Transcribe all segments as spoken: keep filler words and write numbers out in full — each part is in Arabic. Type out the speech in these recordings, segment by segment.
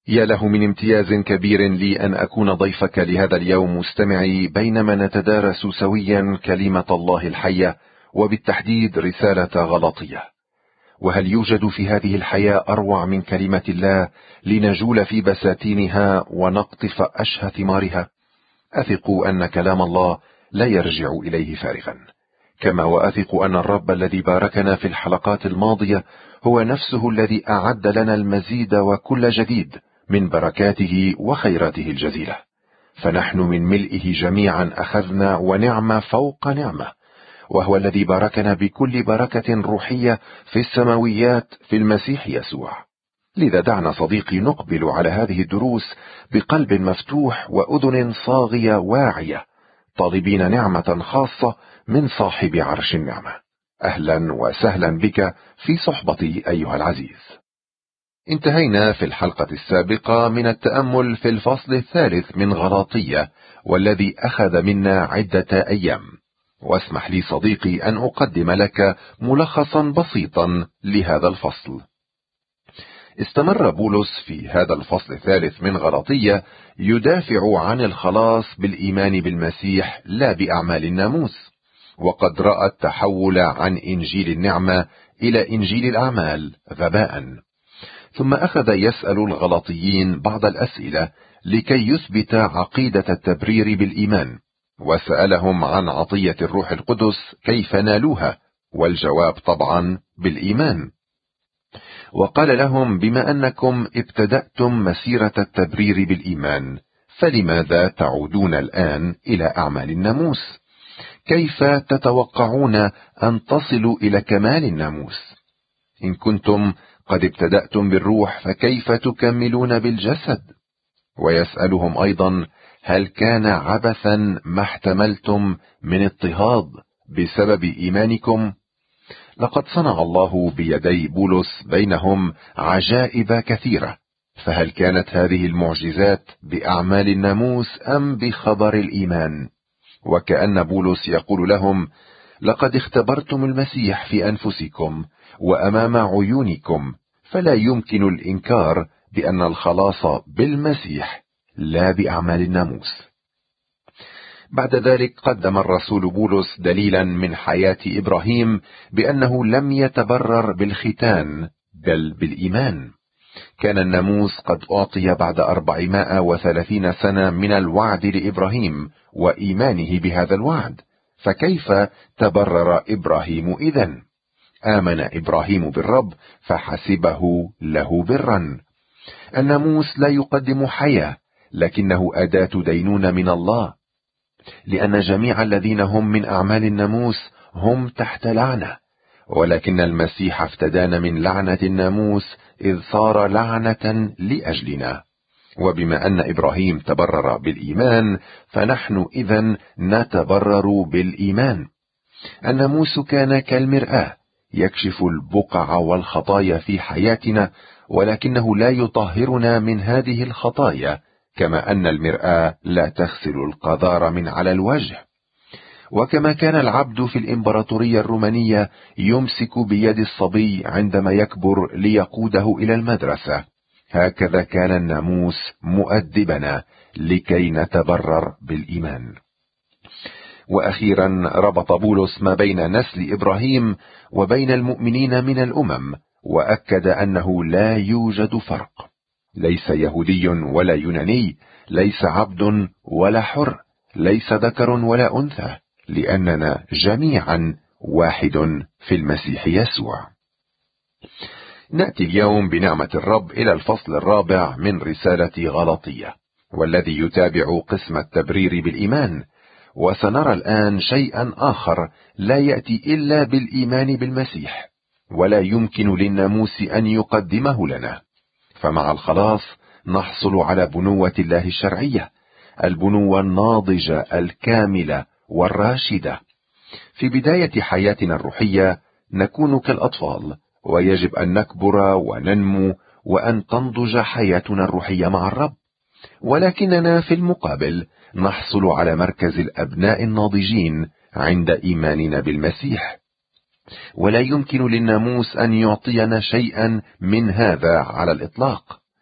يا له من امتياز كبير لي أن أكون ضيفك لهذا اليوم مستمعي، بينما نتدارس سويا كلمة الله الحية، وبالتحديد رسالة غلاطية. وهل يوجد في هذه الحياة أروع من كلمة الله لنجول في بساتينها ونقطف أشهى ثمارها؟ أثق أن كلام الله لا يرجع إليه فارغا، كما وأثق أن الرب الذي باركنا في الحلقات الماضية هو نفسه الذي أعد لنا المزيد وكل جديد من بركاته وخيراته الجزيلة. فنحن من ملئه جميعا أخذنا ونعمة فوق نعمة، وهو الذي باركنا بكل بركة روحية في السماويات في المسيح يسوع. لذا دعنا صديقي نقبل على هذه الدروس بقلب مفتوح وأذن صاغية واعية، طالبين نعمة خاصة من صاحب عرش النعمة. أهلا وسهلا بك في صحبتي أيها العزيز. انتهينا في الحلقة السابقة من التأمل في الفصل الثالث من غلاطية، والذي أخذ منا عدة أيام. واسمح لي صديقي أن أقدم لك ملخصا بسيطا لهذا الفصل. استمر بولس في هذا الفصل الثالث من غلاطية يدافع عن الخلاص بالإيمان بالمسيح لا بأعمال الناموس، وقد رأى التحول عن إنجيل النعمة إلى إنجيل الأعمال غباء. ثم أخذ يسأل الغلاطيين بعض الأسئلة لكي يثبت عقيدة التبرير بالإيمان، وسألهم عن عطية الروح القدس كيف نالوها، والجواب طبعا بالإيمان. وقال لهم: بما أنكم ابتدأتم مسيرة التبرير بالإيمان، فلماذا تعودون الآن إلى أعمال الناموس؟ كيف تتوقعون أن تصلوا إلى كمال الناموس؟ إن كنتم قد ابتدأتم بالروح فكيف تكملون بالجسد؟ ويسألهم أيضا: هل كان عبثا ما احتملتم من اضطهاد بسبب إيمانكم؟ لقد صنع الله بيدي بولس بينهم عجائب كثيرة، فهل كانت هذه المعجزات بأعمال الناموس أم بخبر الإيمان؟ وكأن بولس يقول لهم: لقد اختبرتم المسيح في أنفسكم وأمام عيونكم، فلا يمكن الإنكار بأن الخلاص بالمسيح لا بأعمال الناموس. بعد ذلك قدم الرسول بولس دليلا من حياة إبراهيم بأنه لم يتبرر بالختان بل بالإيمان. كان الناموس قد أعطي بعد أربعمائة وثلاثين سنة من الوعد لإبراهيم وإيمانه بهذا الوعد، فكيف تبرر إبراهيم إذن؟ آمن إبراهيم بالرب فحسبه له برا. الناموس لا يقدم حياة، لكنه أداة دينونة من الله، لأن جميع الذين هم من أعمال الناموس هم تحت لعنة، ولكن المسيح افتدانا من لعنة الناموس إذ صار لعنة لأجلنا. وبما أن إبراهيم تبرر بالإيمان، فنحن إذن نتبرر بالإيمان. الناموس كان كالمرآة يكشف البقع والخطايا في حياتنا، ولكنه لا يطهرنا من هذه الخطايا، كما أن المرآة لا تغسل القذار من على الوجه. وكما كان العبد في الإمبراطورية الرومانية يمسك بيد الصبي عندما يكبر ليقوده إلى المدرسة، هكذا كان الناموس مؤدبنا لكي نتبرر بالإيمان. وأخيرا ربط بولس ما بين نسل إبراهيم وبين المؤمنين من الأمم، وأكد أنه لا يوجد فرق، ليس يهودي ولا يوناني، ليس عبد ولا حر، ليس ذكر ولا أنثى، لأننا جميعا واحد في المسيح يسوع. نأتي اليوم بنعمة الرب إلى الفصل الرابع من رسالة غلاطية، والذي يتابع قسم التبرير بالإيمان. وسنرى الآن شيئا آخر لا يأتي إلا بالإيمان بالمسيح، ولا يمكن للناموس أن يقدمه لنا. فمع الخلاص نحصل على بنوة الله الشرعية، البنوة الناضجة الكاملة والراشدة. في بداية حياتنا الروحية نكون كالأطفال، ويجب أن نكبر وننمو وأن تنضج حياتنا الروحية مع الرب. ولكننا في المقابل نحصل على مركز الأبناء الناضجين عند إيماننا بالمسيح، ولا يمكن للناموس أن يعطينا شيئا من هذا على الإطلاق.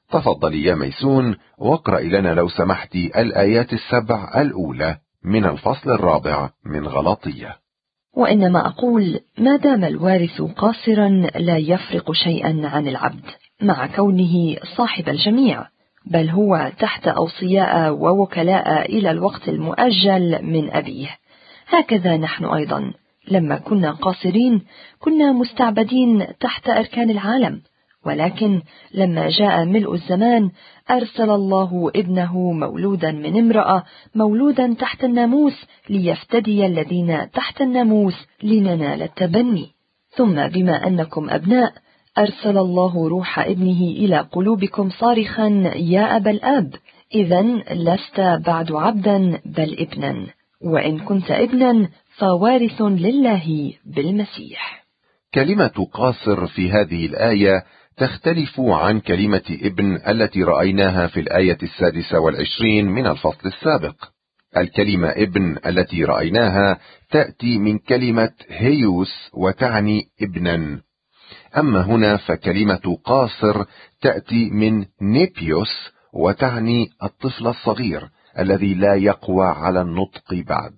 تفضلي يا ميسون واقرأي لنا لو سمحتي الآيات السبع الأولى من الفصل الرابع من غلاطية. وإنما أقول ما دام الوارث قاصرا لا يفرق شيئا عن العبد مع كونه صاحب الجميع، بل هو تحت أوصياء ووكلاء إلى الوقت المؤجل من أبيه. هكذا نحن أيضا لما كنا قاصرين كنا مستعبدين تحت أركان العالم، ولكن لما جاء ملء الزمان أرسل الله ابنه مولودا من امرأة مولودا تحت الناموس ليفتدي الذين تحت الناموس لننال التبني. ثم بما أنكم أبناء أرسل الله روح ابنه إلى قلوبكم صارخا يا أبا الآب، إذن لست بعد عبدا بل ابنا، وإن كنت ابنا فوارث لله بالمسيح. كلمة قاصر في هذه الآية تختلف عن كلمة ابن التي رأيناها في الآية السادسة والعشرين من الفصل السابق. الكلمة ابن التي رأيناها تأتي من كلمة هيوس وتعني ابنا، أما هنا فكلمة قاصر تأتي من نيبيوس وتعني الطفل الصغير الذي لا يقوى على النطق بعد.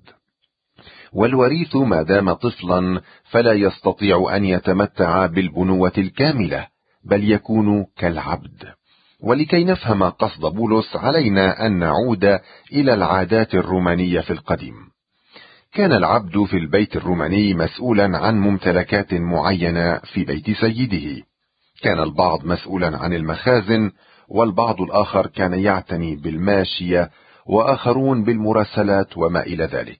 والوريث ما دام طفلا فلا يستطيع أن يتمتع بالبنوة الكاملة، بل يكون كالعبد. ولكي نفهم قصد بولس علينا أن نعود إلى العادات الرومانية في القديم. كان العبد في البيت الروماني مسؤولا عن ممتلكات معينة في بيت سيده. كان البعض مسؤولا عن المخازن، والبعض الآخر كان يعتني بالماشية، وآخرون بالمراسلات وما إلى ذلك.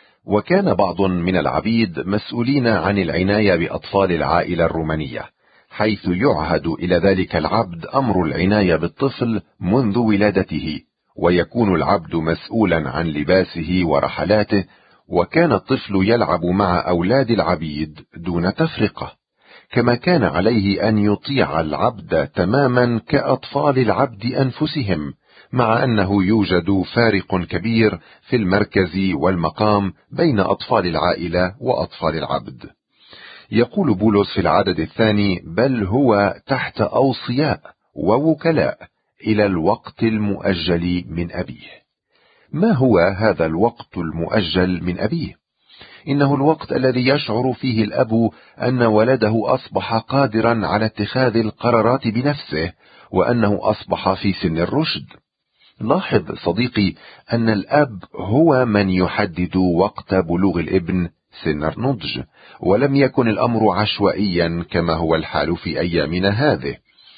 وكان بعض من العبيد مسؤولين عن العناية بأطفال العائلة الرومانية، حيث يعهد إلى ذلك العبد أمر العناية بالطفل منذ ولادته، ويكون العبد مسؤولا عن لباسه ورحلاته، وكان الطفل يلعب مع أولاد العبيد دون تفرقة، كما كان عليه أن يطيع العبد تماما كأطفال العبد أنفسهم، مع أنه يوجد فارق كبير في المركز والمقام بين أطفال العائلة وأطفال العبد. يقول بولس في العدد الثاني: بل هو تحت أوصياء ووكلاء إلى الوقت المؤجل من أبيه. ما هو هذا الوقت المؤجل من أبيه؟ إنه الوقت الذي يشعر فيه الأب أن ولده أصبح قادرا على اتخاذ القرارات بنفسه، وأنه أصبح في سن الرشد. لاحظ صديقي أن الأب هو من يحدد وقت بلوغ الابن سن النضج، ولم يكن الأمر عشوائيا كما هو الحال في أيامنا هذه.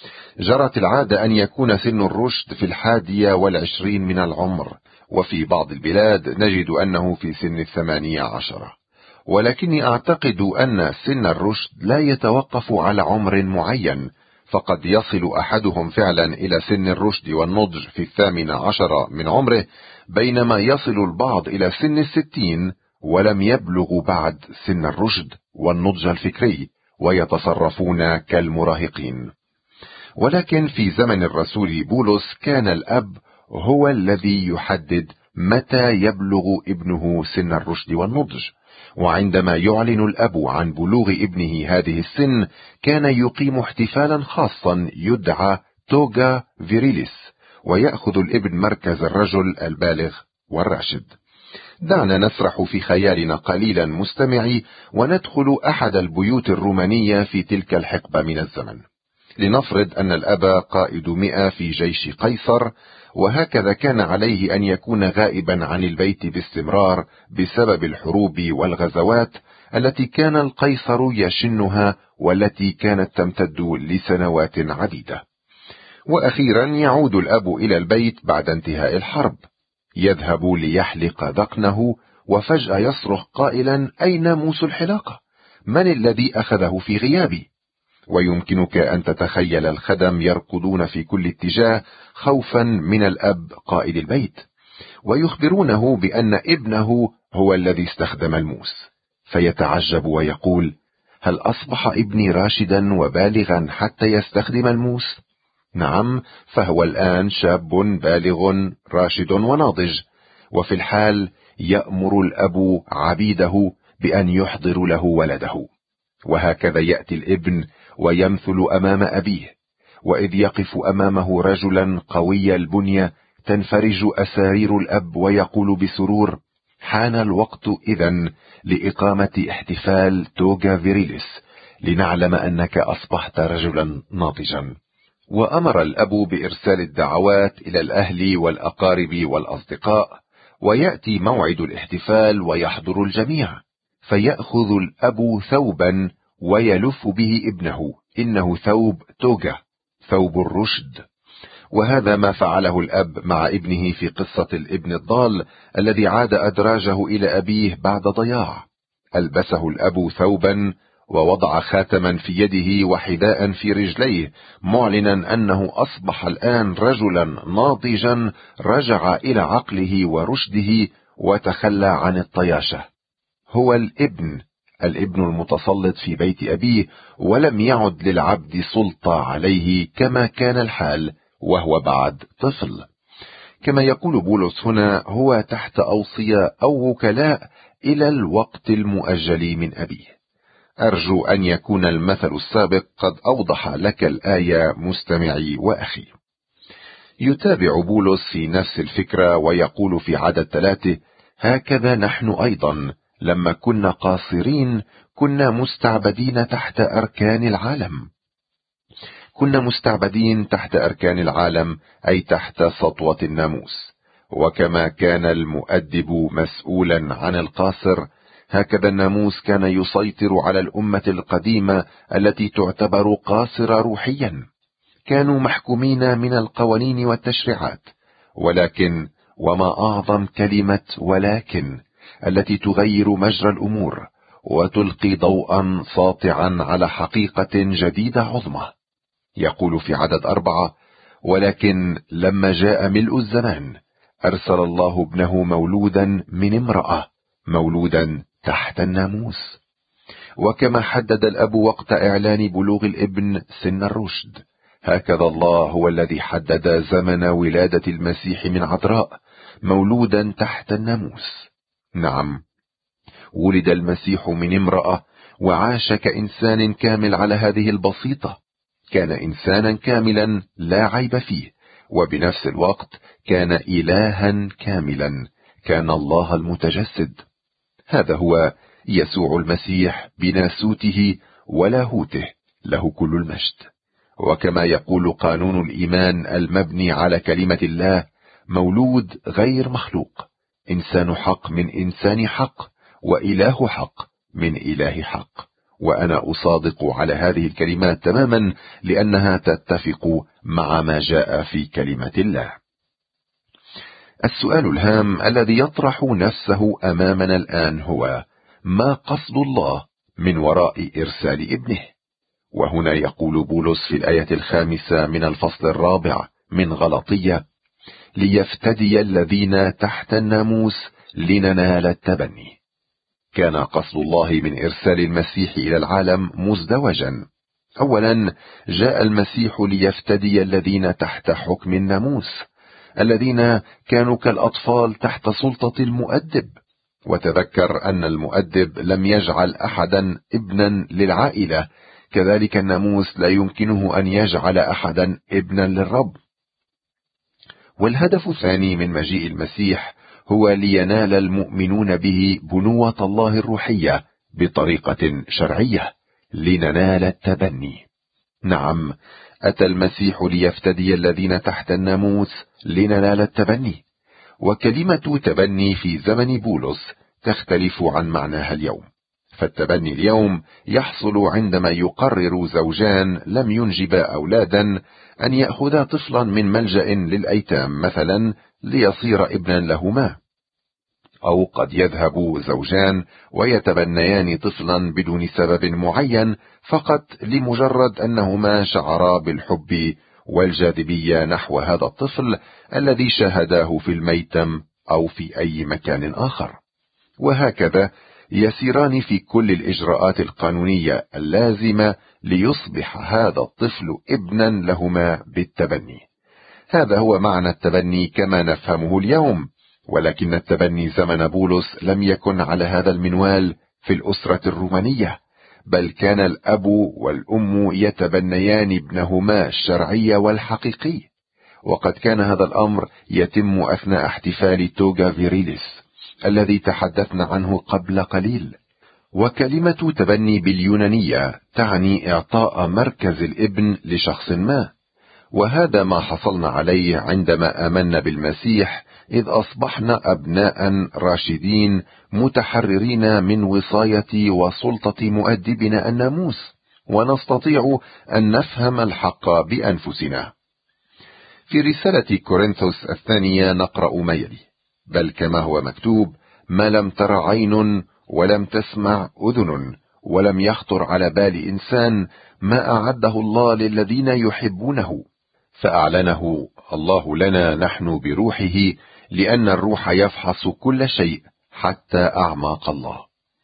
جرت العادة أن يكون سن الرشد في الحادية والعشرين من العمر، وفي بعض البلاد نجد أنه في سن الثمانية عشرة. ولكني أعتقد أن سن الرشد لا يتوقف على عمر معين، فقد يصل أحدهم فعلا إلى سن الرشد والنضج في الثامن عشر من عمره، بينما يصل البعض إلى سن الستين ولم يبلغوا بعد سن الرشد والنضج الفكري، ويتصرفون كالمراهقين. ولكن في زمن الرسول بولس كان الأب هو الذي يحدد متى يبلغ ابنه سن الرشد والنضج، وعندما يعلن الأب عن بلوغ ابنه هذه السن كان يقيم احتفالا خاصا يدعى توغا فيريليس، ويأخذ الابن مركز الرجل البالغ والراشد. دعنا نسرح في خيالنا قليلا مستمعي، وندخل أحد البيوت الرومانية في تلك الحقبة من الزمن. لنفرض أن الأب قائد مئة في جيش قيصر، وهكذا كان عليه أن يكون غائبا عن البيت باستمرار بسبب الحروب والغزوات التي كان القيصر يشنها، والتي كانت تمتد لسنوات عديدة. وأخيرا يعود الأب إلى البيت بعد انتهاء الحرب، يذهب ليحلق ذقنه، وفجأة يصرخ قائلا: أين موس الحلاقة؟ من الذي أخذه في غيابي؟ ويمكنك أن تتخيل الخدم يركضون في كل اتجاه خوفا من الأب قائد البيت، ويخبرونه بأن ابنه هو الذي استخدم الموس، فيتعجب ويقول: هل أصبح ابني راشدا وبالغا حتى يستخدم الموس؟ نعم، فهو الآن شاب بالغ راشد وناضج. وفي الحال يأمر الأب عبيده بأن يحضر له ولده، وهكذا يأتي الابن ويمثل أمام أبيه، وإذ يقف أمامه رجلا قوي البنية تنفرج أسارير الأب ويقول بسرور: حان الوقت إذن لإقامة احتفال توغا فيريليس، لنعلم أنك أصبحت رجلا ناضجا. وأمر الأب بإرسال الدعوات إلى الأهل والأقارب والأصدقاء، ويأتي موعد الاحتفال ويحضر الجميع، فيأخذ الأب ثوبا ويلف به ابنه، إنه ثوب توغا، ثوب الرشد. وهذا ما فعله الأب مع ابنه في قصة الابن الضال الذي عاد أدراجه إلى أبيه بعد ضياع. ألبسه الأب ثوبا ووضع خاتما في يده وحذاء في رجليه، معلنا أنه أصبح الآن رجلا ناضجا رجع إلى عقله ورشده وتخلى عن الطياشة. هو الابن الابن المتسلط في بيت أبيه، ولم يعد للعبد سلطة عليه كما كان الحال وهو بعد طفل. كما يقول بولس هنا، هو تحت أوصية أو وكلاء إلى الوقت المؤجل من أبيه. أرجو أن يكون المثل السابق قد أوضح لك الآية مستمعي وأخي. يتابع بولس في نفس الفكرة ويقول في عدد ثلاثة: هكذا نحن أيضا لما كنا قاصرين كنا مستعبدين تحت أركان العالم. كنا مستعبدين تحت أركان العالم، أي تحت سطوة الناموس. وكما كان المؤدب مسؤولا عن القاصر، هكذا الناموس كان يسيطر على الأمة القديمة التي تعتبر قاصرة روحيا. كانوا محكومين من القوانين والتشريعات، ولكن وما أعظم كلمة ولكن التي تغير مجرى الأمور وتلقي ضوءا ساطعا على حقيقة جديدة عظمى. يقول في عدد أربعة: ولكن لما جاء ملء الزمان أرسل الله ابنه مولودا من امرأة، مولودا تحت الناموس. وكما حدد الأب وقت إعلان بلوغ الابن سن الرشد، هكذا الله هو الذي حدد زمن ولادة المسيح من عذراء، مولودا تحت الناموس. نعم، ولد المسيح من امرأة وعاش كإنسان كامل على هذه البسيطة. كان إنسانا كاملا لا عيب فيه، وبنفس الوقت كان إلها كاملا، كان الله المتجسد. هذا هو يسوع المسيح بناسوته ولاهوته، له كل المجد. وكما يقول قانون الإيمان المبني على كلمة الله: مولود غير مخلوق، إنسان حق من إنسان حق، وإله حق من إله حق. وأنا أصادق على هذه الكلمات تماما، لأنها تتفق مع ما جاء في كلمة الله. السؤال الهام الذي يطرح نفسه أمامنا الآن هو: ما قصد الله من وراء إرسال ابنه؟ وهنا يقول بولس في الآية الخامسة من الفصل الرابع من غلطية: ليفتدي الذين تحت الناموس لننال التبني. كان قصد الله من إرسال المسيح إلى العالم مزدوجا. أولا، جاء المسيح ليفتدي الذين تحت حكم الناموس، الذين كانوا كالأطفال تحت سلطة المؤدب. وتذكر أن المؤدب لم يجعل أحدا ابنا للعائلة، كذلك الناموس لا يمكنه أن يجعل أحدا ابنا للرب. والهدف الثاني من مجيء المسيح هو لينال المؤمنون به بنوة الله الروحية بطريقة شرعية، لننال التبني. نعم، أتى المسيح ليفتدي الذين تحت الناموس لننال التبني. وكلمة تبني في زمن بولس تختلف عن معناها اليوم. فالتبني اليوم يحصل عندما يقرر زوجان لم ينجبا أولادا أن يأخذا طفلا من ملجأ للأيتام مثلا ليصير ابنا لهما. أو قد يذهب زوجان ويتبنيان طفلا بدون سبب معين، فقط لمجرد أنهما شعرا بالحب والجاذبية نحو هذا الطفل الذي شاهداه في الميتم أو في أي مكان آخر. وهكذا يسيران في كل الإجراءات القانونية اللازمة ليصبح هذا الطفل ابنا لهما بالتبني. هذا هو معنى التبني كما نفهمه اليوم. ولكن التبني زمن بولس لم يكن على هذا المنوال في الأسرة الرومانية، بل كان الأب والأم يتبنيان ابنهما الشرعي والحقيقي، وقد كان هذا الأمر يتم أثناء احتفال توغا فيريليس الذي تحدثنا عنه قبل قليل. وكلمة تبني باليونانية تعني إعطاء مركز الابن لشخص ما، وهذا ما حصلنا عليه عندما آمنا بالمسيح، إذ أصبحنا أبناء راشدين متحررين من وصاية وسلطة مؤدبنا الناموس، ونستطيع أن نفهم الحق بأنفسنا. في رسالة كورنثوس الثانية نقرأ ما يلي: بل كما هو مكتوب: ما لم تر عين ولم تسمع أذن ولم يخطر على بال إنسان ما أعده الله للذين يحبونه، فأعلنه الله لنا نحن بروحه، لأن الروح يفحص كل شيء حتى أعماق الله.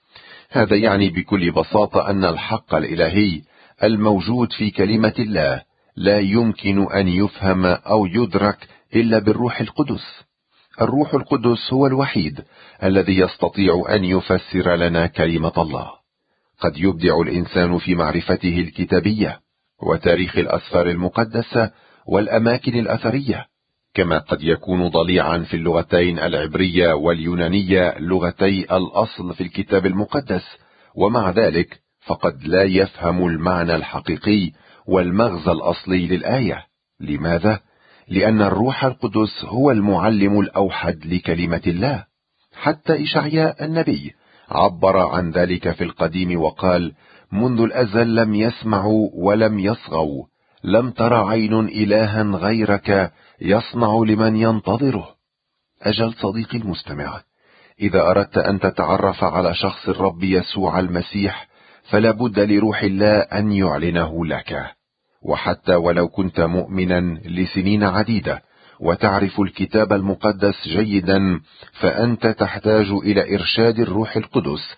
هذا يعني بكل بساطة أن الحق الإلهي الموجود في كلمة الله لا يمكن أن يفهم أو يدرك إلا بالروح القدس. الروح القدس هو الوحيد الذي يستطيع أن يفسر لنا كلمة الله. قد يبدع الإنسان في معرفته الكتابية وتاريخ الأسفار المقدسة والأماكن الأثرية، كما قد يكون ضليعا في اللغتين العبرية واليونانية لغتي الأصل في الكتاب المقدس، ومع ذلك فقد لا يفهم المعنى الحقيقي والمغزى الأصلي للآية. لماذا؟ لأن الروح القدس هو المعلم الأوحد لكلمة الله. حتى إشعياء النبي عبر عن ذلك في القديم وقال: منذ الأزل لم يسمعوا ولم يصغوا، لم تر عين إلها غيرك يصنع لمن ينتظره. أجل صديقي المستمع، إذا أردت أن تتعرف على شخص الرب يسوع المسيح فلا بد لروح الله أن يعلنه لك. وحتى ولو كنت مؤمنا لسنين عديدة وتعرف الكتاب المقدس جيدا، فأنت تحتاج إلى إرشاد الروح القدس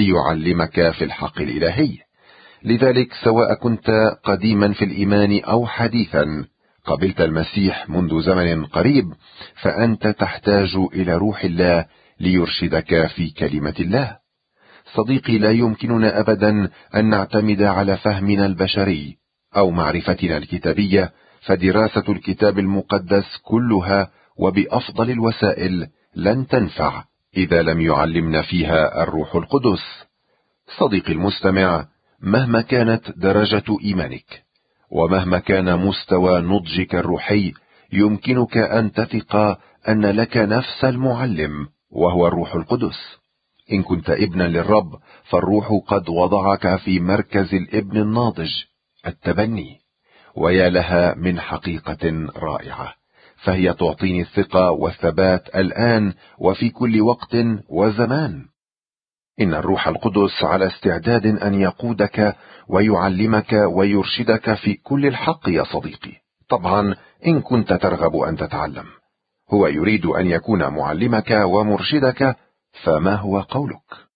ليعلمك في الحق الإلهي. لذلك سواء كنت قديما في الإيمان أو حديثا قبلت المسيح منذ زمن قريب، فأنت تحتاج إلى روح الله ليرشدك في كلمة الله. صديقي، لا يمكننا أبدا أن نعتمد على فهمنا البشري أو معرفتنا الكتابية، فدراسة الكتاب المقدس كلها وبأفضل الوسائل لن تنفع إذا لم يعلمنا فيها الروح القدس. صديقي المستمع، مهما كانت درجة إيمانك ومهما كان مستوى نضجك الروحي، يمكنك أن تثق أن لك نفس المعلم وهو الروح القدس. إن كنت ابنا للرب فالروح قد وضعك في مركز الابن الناضج، التبني. ويا لها من حقيقة رائعة، فهي تعطيني الثقة والثبات الآن وفي كل وقت وزمان. إن الروح القدس على استعداد أن يقودك ويعلمك ويرشدك في كل الحق يا صديقي. طبعا إن كنت ترغب أن تتعلم، هو يريد أن يكون معلمك ومرشدك، فما هو قولك؟